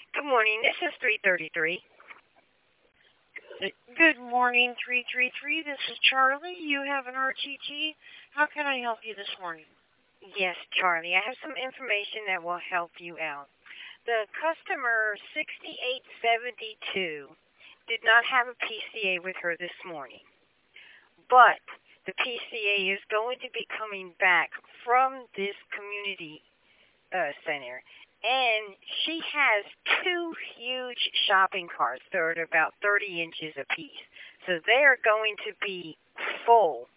Good morning. This is 333. Good morning, 333. This is Charlie. You have an RTT. How can I help you this morning? Yes, Charlie. I have some information that will help you out. The customer 6872 did not have a PCA with her this morning, but the PCA is going to be coming back from this community center. And she has two huge shopping carts that are about 30 inches apiece. So they are going to be full.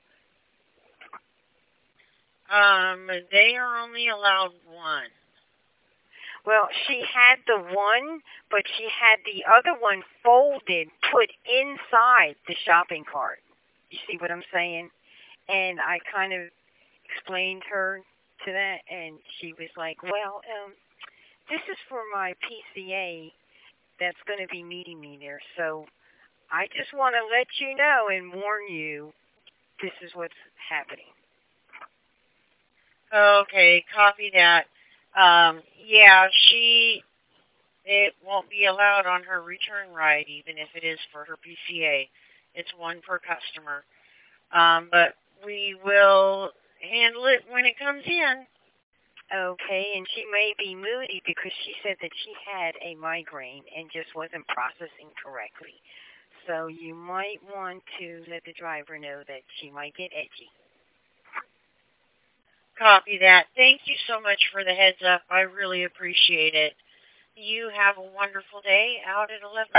They are only allowed one. Well, she had the one, but she had the other one folded, put inside the shopping cart. You see what I'm saying? And I kind of explained her to that, and she was like, well, this is for my PCA that's going to be meeting me there. So I just want to let you know and warn you this is what's happening. Okay, copy that. It won't be allowed on her return ride, even if it is for her PCA. It's one per customer. But we will handle it when it comes in. Okay, and she may be moody because she said that she had a migraine and just wasn't processing correctly. So you might want to let the driver know that she might get edgy. Copy that. Thank you so much for the heads up. I really appreciate it. You have a wonderful day out at 11.